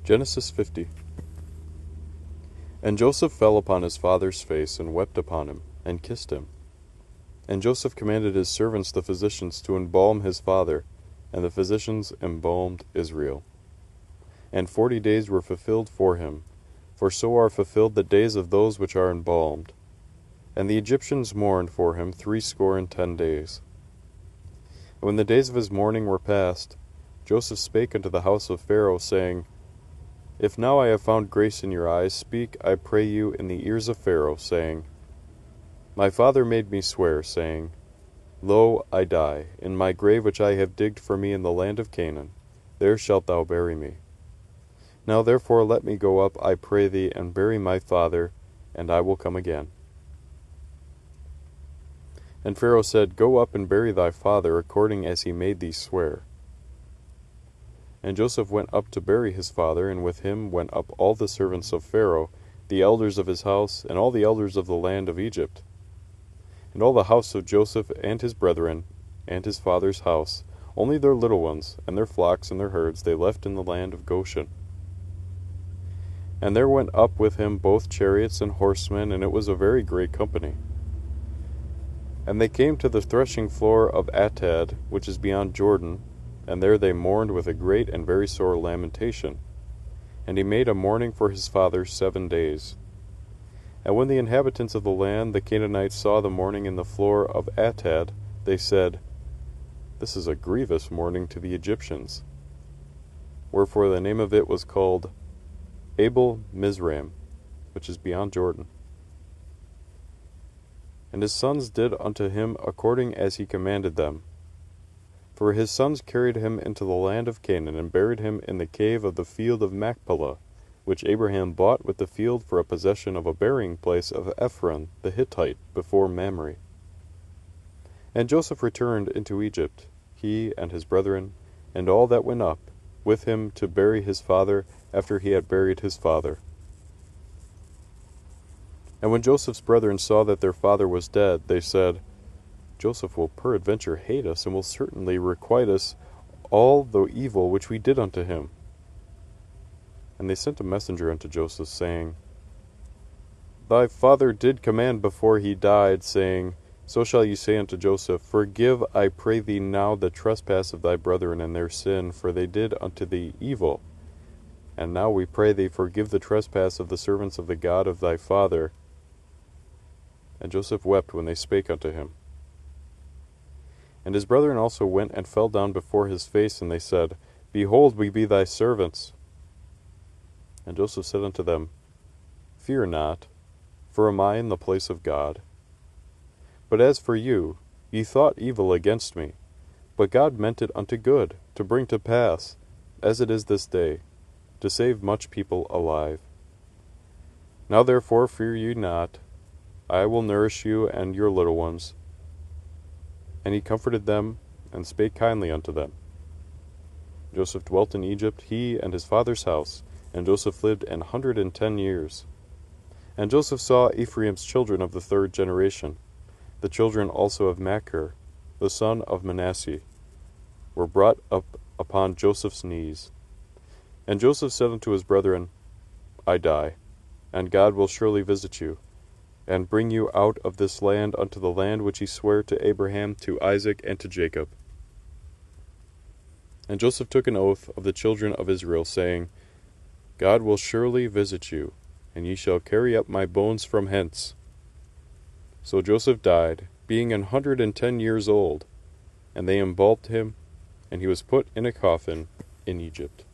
Genesis 50. And Joseph fell upon his father's face, and wept upon him, and kissed him. And Joseph commanded his servants the physicians to embalm his father, and the physicians embalmed Israel. And 40 days were fulfilled for him, for so are fulfilled the days of those which are embalmed. And the Egyptians mourned for him 60 days. And when the days of his mourning were past, Joseph spake unto the house of Pharaoh, saying, If now I have found grace in your eyes, speak, I pray you, in the ears of Pharaoh, saying, My father made me swear, saying, Lo, I die, in my grave which I have digged for me in the land of Canaan, there shalt thou bury me. Now therefore let me go up, I pray thee, and bury my father, and I will come again. And Pharaoh said, Go up and bury thy father, according as he made thee swear. And Joseph went up to bury his father, and with him went up all the servants of Pharaoh, the elders of his house, and all the elders of the land of Egypt. And all the house of Joseph and his brethren, and his father's house, only their little ones, and their flocks and their herds, they left in the land of Goshen. And there went up with him both chariots and horsemen, and it was a very great company. And they came to the threshing floor of Atad, which is beyond Jordan, and there they mourned with a great and very sore lamentation. And he made a mourning for his father 7 days. And when the inhabitants of the land, the Canaanites, saw the mourning in the floor of Atad, they said, This is a grievous mourning to the Egyptians. Wherefore the name of it was called Abel Mizraim, which is beyond Jordan. And his sons did unto him according as he commanded them. For his sons carried him into the land of Canaan, and buried him in the cave of the field of Machpelah, which Abraham bought with the field for a possession of a burying place of Ephron the Hittite before Mamre. And Joseph returned into Egypt, he and his brethren, and all that went up with him to bury his father after he had buried his father. And when Joseph's brethren saw that their father was dead, they said, Joseph will peradventure hate us, and will certainly requite us all the evil which we did unto him. And they sent a messenger unto Joseph, saying, Thy father did command before he died, saying, So shall you say unto Joseph, Forgive, I pray thee now, the trespass of thy brethren and their sin, for they did unto thee evil. And now we pray thee, forgive the trespass of the servants of the God of thy father. And Joseph wept when they spake unto him. And his brethren also went and fell down before his face, and they said, Behold, we be thy servants. And Joseph said unto them, Fear not, for am I in the place of God? But as for you, ye thought evil against me, but God meant it unto good, to bring to pass, as it is this day, to save much people alive. Now therefore fear ye not, I will nourish you and your little ones. And he comforted them, and spake kindly unto them. Joseph dwelt in Egypt, he and his father's house, and Joseph lived 110 years. And Joseph saw Ephraim's children of the 3rd generation. The children also of Machir, the son of Manasseh, were brought up upon Joseph's knees. And Joseph said unto his brethren, I die, and God will surely visit you, and bring you out of this land unto the land which he sware to Abraham, to Isaac, and to Jacob. And Joseph took an oath of the children of Israel, saying, God will surely visit you, and ye shall carry up my bones from hence. So Joseph died, being 110 years old, and they embalmed him, and he was put in a coffin in Egypt.